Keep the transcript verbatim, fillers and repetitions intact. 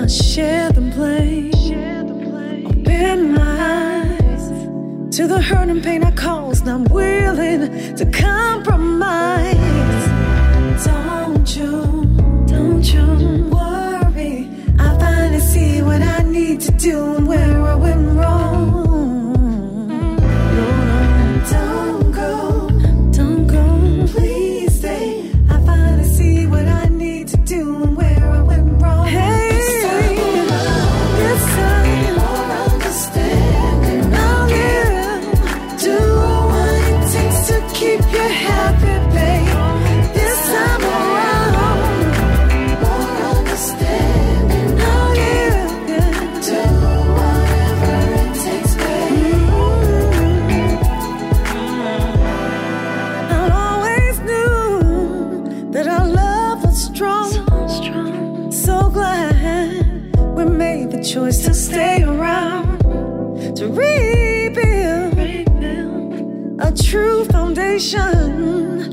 share the blame. Open my eyes to the hurt and pain I caused. Not willing to compromise. Don't you, don't you worry. I finally see what I need to do and where I went wrong. No, no, don't go, don't go. Please stay. I finally see what I need to do and where I went wrong. Hey, this time, more understanding. I'll give, do what it takes to keep you happy, babe. This time around, more understanding. I'll give, yeah, do whatever it takes, babe. Mm-hmm. I always knew that our love was strong. So strong. So glad we made the choice to stay around, to rebuild, rebuild a true foundation.